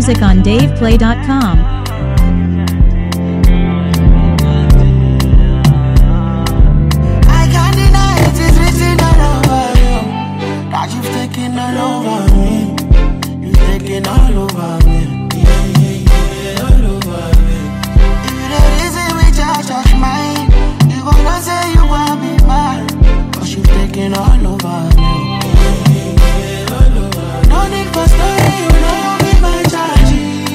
music on DavePlay.com. All over me, you taking all over me, yeah, all over me. If you the reason we just mine, you gonna say you want me mine, cause you taking all over me, yeah, all over me. No need for story, you know be my charge.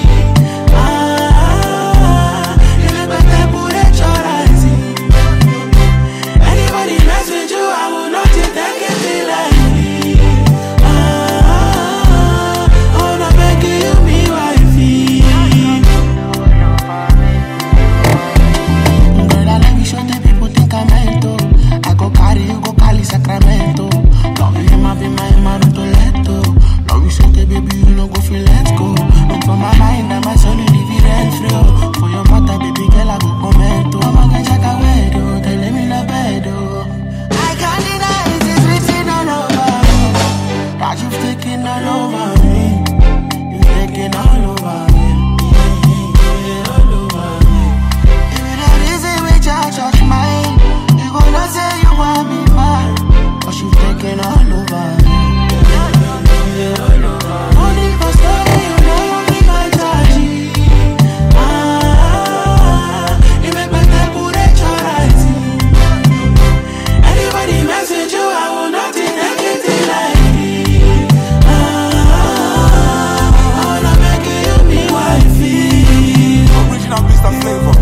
You never can put it your eyes. Anybody mess with you, I will not take it like. Sacramento, love you, him, I be my Maruto Leto. Love you, so baby, you no go feel let go. Look for my mind, and my soul, you live it rent free. For your mother, baby girl, I go comment. I'm gonna check a window, they let me in the bed. I can't deny it, it's written all over me. That you've taken all over me. You've taken all over me. Yeah, all over me. If you the reason we just mine, you gonna say you want me mine. Cause you've taken all over me. Only for story, you know me my touch. You make my time put it your eyes. Anybody message you, I will not take it like me. I wanna make you me wifey. Original Mr. Flavor.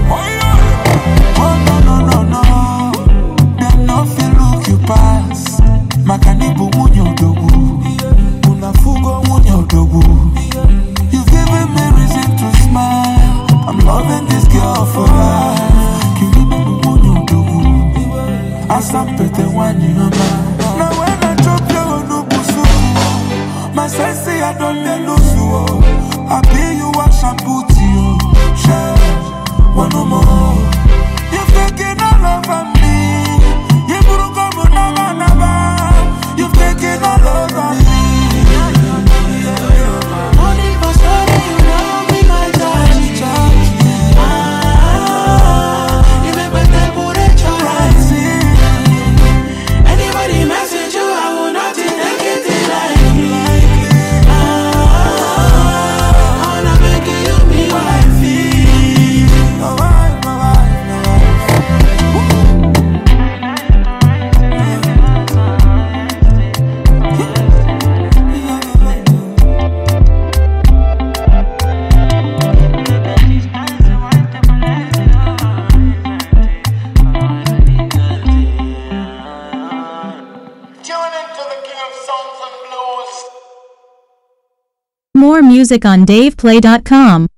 Oh, no. Them no feel look you pass. Makanibu munyo dogu, unafugo munyo dogu. You've given me reason to smile. I'm loving this girl for life. Kiribu munyo dogu, asampete wanyi hama. Now when I drop you no busu, my sense I don't let lose you. I pay you a shampoo to you. Share one no more. You've taken all over me. You broke up never. You've taken all over me. Only for story, you know me my charge. You make my time put it your eyes. Anybody message you, I will not take it like me. I wanna make you me wifey. No wife, no wife, no wife. More music on DavePlay.com.